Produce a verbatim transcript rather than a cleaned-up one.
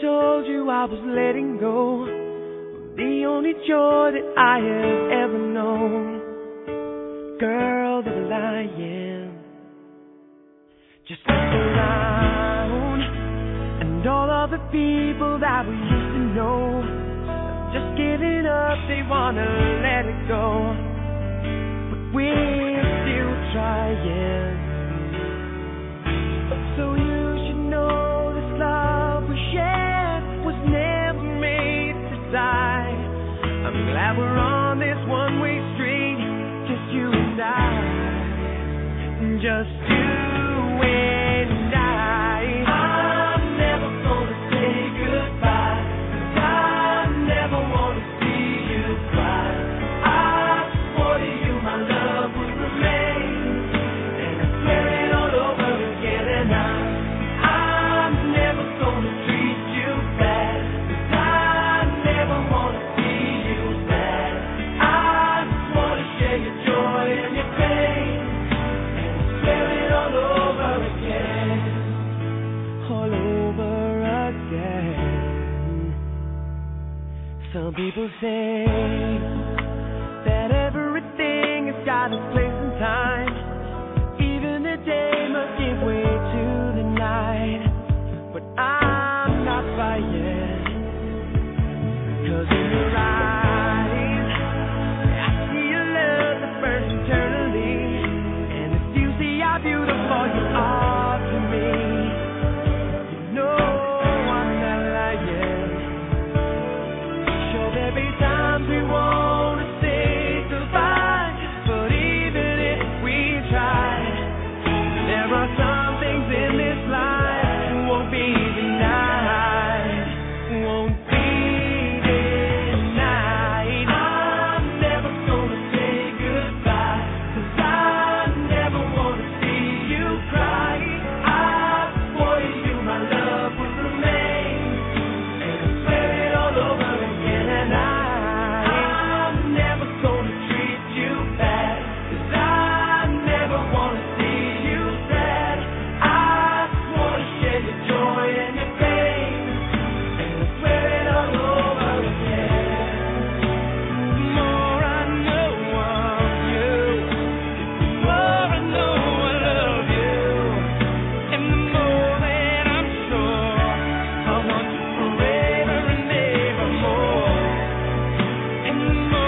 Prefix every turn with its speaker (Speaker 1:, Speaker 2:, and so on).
Speaker 1: told you I was letting go of the only joy that I have ever known. Girl, the lying. Just look around, and all of the people that we used to know have just giving up, they wanna let it go. But we're still trying. So you should know this love we shared was never made to die. I'm glad we're on this one-way street, just you and I, just you and I. I'm never gonna say goodbye, 'cause I never wanna see you cry. I swore to you my love would remain, and I swear it all over again. And I, I'm never gonna treat you bad, 'cause I never wanna see you sad. I just wanna share your joy and your pain, and I swear it all over again, all over again. Some people say that everything has got its place and time. Even the day must give way to the night. But I'm not buying, 'cause in your eyes I see your love that burns eternally. And if you see how beautiful you are to me, you know I'm not lying. Sure, there'll be times we wanna say goodbye, but even if we try, there are some things in this life won't be denied, won't be denied. I'm never gonna say goodbye, 'cause I never wanna see you cry. I swore to you my love would remain, and I swear it all over again. And I, I'm never gonna treat you bad, 'cause I never wanna see you sad. I just wanna share your joy and your pain, and I swear it all over again. The more I know of you, the more I know I love you, and the more that I'm sure I want you forever and ever more. And the more